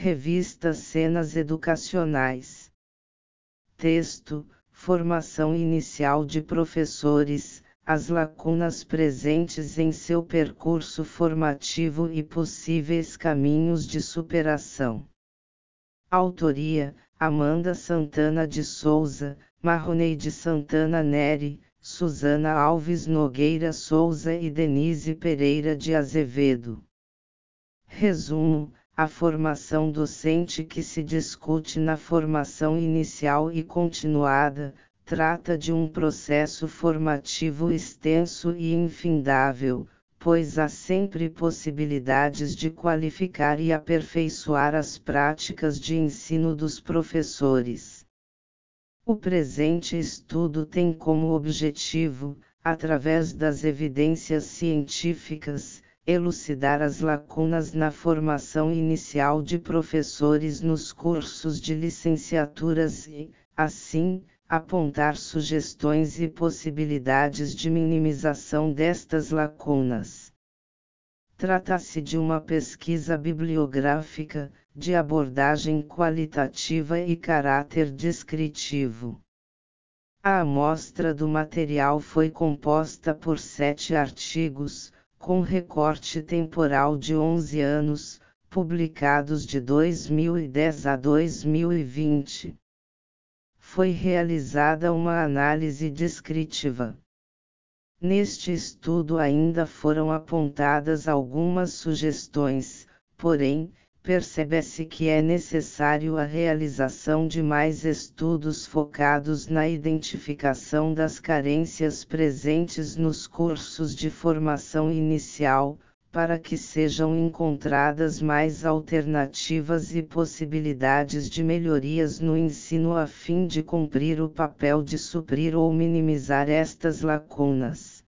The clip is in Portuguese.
Revista Cenas Educacionais. Texto: Formação inicial de professores, as lacunas presentes em seu percurso formativo e possíveis caminhos de superação. Autoria: Amanda Santana de Souza, Marroneide Santana Neri, Suzana Alves Nogueira Souza e Denise Pereira de Azevedo. Resumo: a formação docente que se discute na formação inicial e continuada, trata de um processo formativo extenso e infindável, pois há sempre possibilidades de qualificar e aperfeiçoar as práticas de ensino dos professores. O presente estudo tem como objetivo, através das evidências científicas, elucidar as lacunas na formação inicial de professores nos cursos de licenciaturas e, assim, apontar sugestões e possibilidades de minimização destas lacunas. Trata-se de uma pesquisa bibliográfica, de abordagem qualitativa e caráter descritivo. A amostra do material foi composta por 7 artigos, com recorte temporal de 11 anos, publicados de 2010 a 2020. Foi realizada uma análise descritiva. Neste estudo ainda foram apontadas algumas sugestões, porém, percebe-se que é necessário a realização de mais estudos focados na identificação das carências presentes nos cursos de formação inicial, para que sejam encontradas mais alternativas e possibilidades de melhorias no ensino a fim de cumprir o papel de suprir ou minimizar estas lacunas.